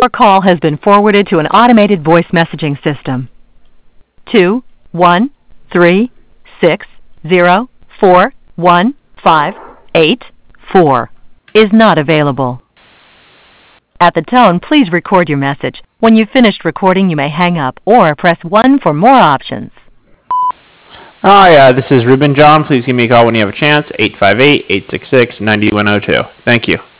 Your call has been forwarded to an automated voice messaging system. 213604158 is not available. At the tone, please record your message. When you've finished recording, you may hang up or press 1 for more options. Hi, this is Ruben John. Please give me a call when you have a chance, 858-866-9102. Thank you.